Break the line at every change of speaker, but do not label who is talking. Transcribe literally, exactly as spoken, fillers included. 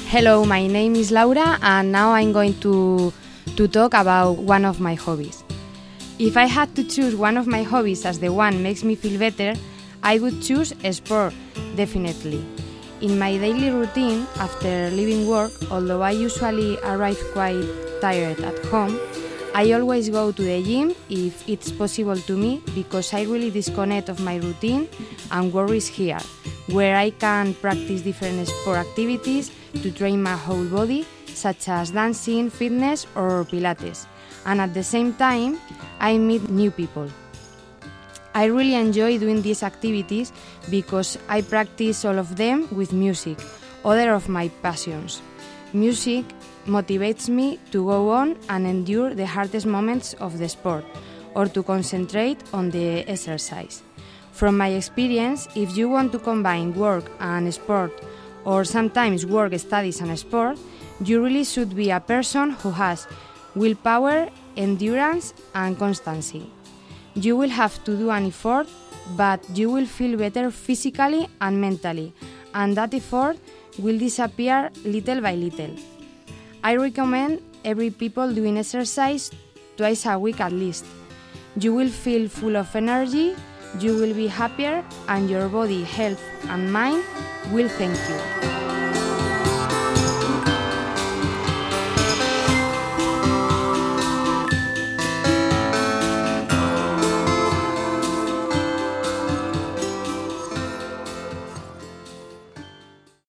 Hello, my name is Laura and now I'm going to, to talk about one of my hobbies. If I had to choose one of my hobbies as the one makes me feel better, I would choose sport, definitely. In my daily routine, after leaving work, although I usually arrive quite tired at home, I always go to the gym if it's possible to me because I really disconnect of my routine and worries here, where I can practice different sport activities to train my whole body, such as dancing, fitness or Pilates. And at the same time, I meet new people. I really enjoy doing these activities because I practice all of them with music, other of my passions. Music motivates me to go on and endure the hardest moments of the sport or to concentrate on the exercise. From my experience, if you want to combine work and sport, or sometimes work, studies and sport, you really should be a person who has willpower, endurance and constancy. You will have to do an effort, but you will feel better physically and mentally, and that effort will disappear little by little. I recommend every people doing exercise twice a week at least. You will feel full of energy, you will be happier, and your body, health and mind will thank you.